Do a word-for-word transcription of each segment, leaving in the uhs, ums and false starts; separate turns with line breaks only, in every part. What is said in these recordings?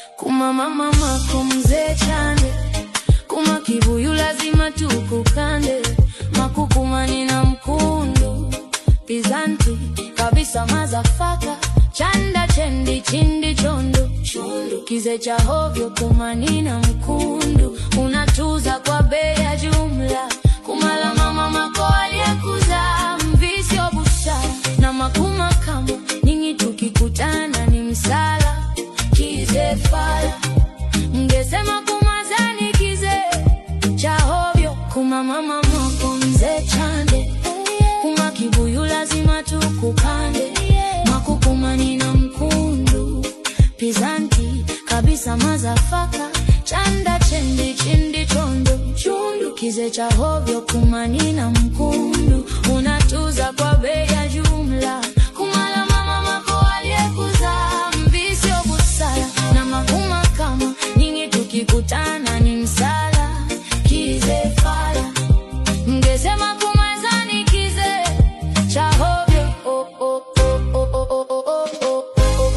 Kuma mama mako mzee chande, kuma kibuyu lazima tukukande. Makukuma na mkundu, Pizanti kabisa mazafaka. Chanda chendi chindi chondo, chundu kize cha hovyo. Kuma na mkundu, unatuza kwa bei ya jumla. Kumala mama mako aliyekuza, mvisio busara. Na makuma kama ninyi tukikutana ni msala. Kize fala, mngesema kumazani kize cha hovyo. Kuma mama mako mzee chande, kuma kibuyu lazima tukukande. Makukuma na mkundu, Pizanti kabisa mazafaka. Chanda chendi chindi chondo, chundu kize cha hovyo. Kuma na mkundu, unatuza kwa bei ya jumla. Kumala mama mako aliyekuza, mvisio busara. Na makuma kama nyinyi tukikutana ni msala. Kize fala, mngesema kumazani kize cha hovyo. Oh, oh, oh, oh, oh, oh, oh, oh, oh.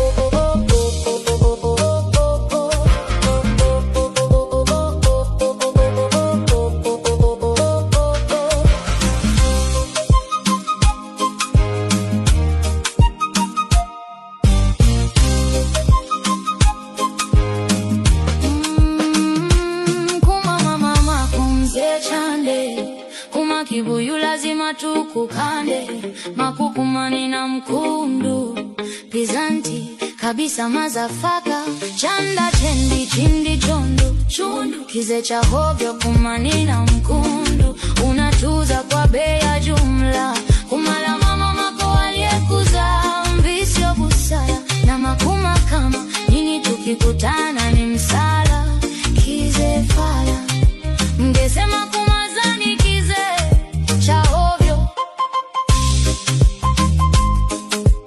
Kuma kibuyu lazima tukukande. Makukuma na mkundu, Pizanti kabisa mazafaka. Chanda chendi chindi chondo, chundu kize cha hovyo. Kuma na mkundu, unatuza kwa bei ya jumla. Kumala mama mako aliyekuza, mvisio busara. Na makuma kama nyinyi tukikutana ni msala.